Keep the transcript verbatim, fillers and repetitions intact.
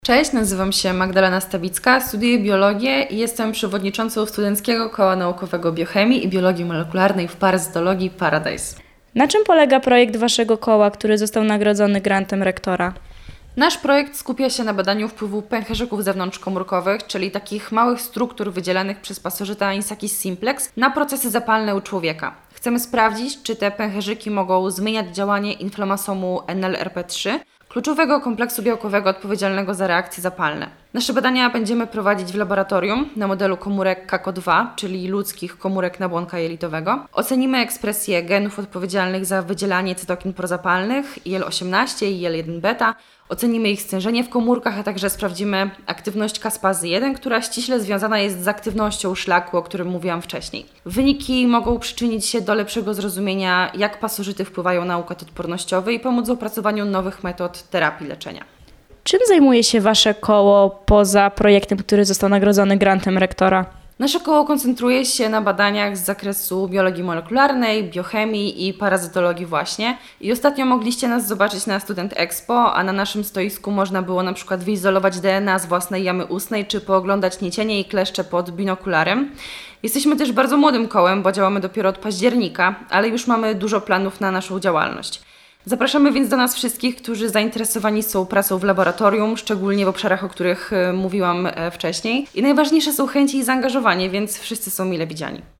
Cześć, nazywam się Magdalena Stawicka, studiuję biologię i jestem przewodniczącą Studenckiego Koła Naukowego Biochemii i Biologii Molekularnej w Parazytologii Paradise. Na czym polega projekt Waszego koła, który został nagrodzony grantem rektora? Nasz projekt skupia się na badaniu wpływu pęcherzyków zewnątrzkomórkowych, czyli takich małych struktur wydzielanych przez pasożyta Anisakis simplex na procesy zapalne u człowieka. Chcemy sprawdzić, czy te pęcherzyki mogą zmieniać działanie inflamasomu N L R P trzy, kluczowego kompleksu białkowego odpowiedzialnego za reakcje zapalne. Nasze badania będziemy prowadzić w laboratorium na modelu komórek K A K O dwa, czyli ludzkich komórek nabłonka jelitowego. Ocenimy ekspresję genów odpowiedzialnych za wydzielanie cytokin prozapalnych I L osiemnaście i I L jeden beta. Ocenimy ich stężenie w komórkach, a także sprawdzimy aktywność kaspazy jeden, która ściśle związana jest z aktywnością szlaku, o którym mówiłam wcześniej. Wyniki mogą przyczynić się do lepszego zrozumienia, jak pasożyty wpływają na układ odpornościowy i pomóc w opracowaniu nowych metod terapii leczenia. Czym zajmuje się Wasze koło poza projektem, który został nagrodzony grantem rektora? Nasze koło koncentruje się na badaniach z zakresu biologii molekularnej, biochemii i parazytologii właśnie. I ostatnio mogliście nas zobaczyć na Student Expo, a na naszym stoisku można było na przykład wyizolować D N A z własnej jamy ustnej, czy pooglądać nicienie i kleszcze pod binokularem. Jesteśmy też bardzo młodym kołem, bo działamy dopiero od października, ale już mamy dużo planów na naszą działalność. Zapraszamy więc do nas wszystkich, którzy zainteresowani są pracą w laboratorium, szczególnie w obszarach, o których mówiłam wcześniej. I najważniejsze są chęci i zaangażowanie, więc wszyscy są mile widziani.